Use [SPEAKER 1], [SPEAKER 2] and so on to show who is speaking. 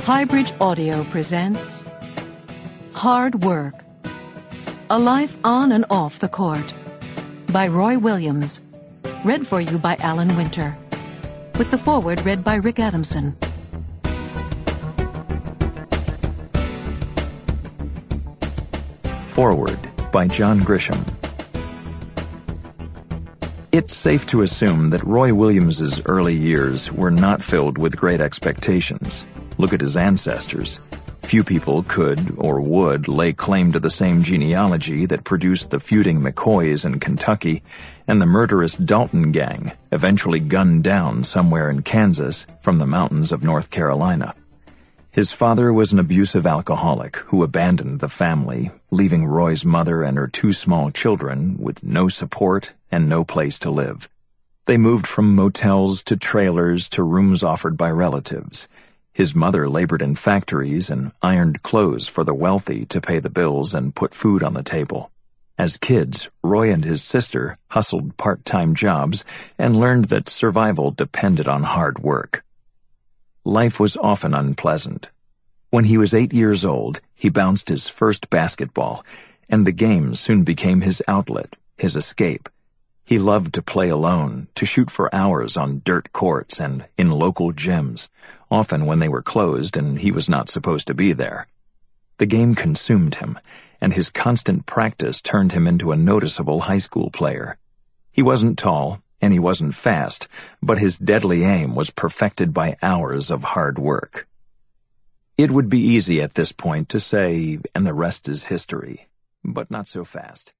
[SPEAKER 1] Highbridge Audio presents Hard Work, A Life on and Off the Court by Roy Williams, read for you by Alan Winter, with the foreword read by Rick Adamson.
[SPEAKER 2] Foreword by John Grisham. It's safe to assume that Roy Williams's early years were not filled with great expectations. Look at his ancestors. Few people could or would lay claim to the same genealogy that produced the feuding McCoys in Kentucky and the murderous Dalton gang, eventually gunned down somewhere in Kansas from the mountains of North Carolina. His father was an abusive alcoholic who abandoned the family, leaving Roy's mother and her two small children with no support and no place to live. They moved from motels to trailers to rooms offered by relatives. His mother labored in factories and ironed clothes for the wealthy to pay the bills and put food on the table. As kids, Roy and his sister hustled part-time jobs and learned that survival depended on hard work. Life was often unpleasant. When he was 8 years old, he bounced his first basketball, and the game soon became his outlet, his escape. He loved to play alone, to shoot for hours on dirt courts and in local gyms, often when they were closed and he was not supposed to be there. The game consumed him, and his constant practice turned him into a noticeable high school player. He wasn't tall, and he wasn't fast, but his deadly aim was perfected by hours of hard work. It would be easy at this point to say, and the rest is history, but not so fast.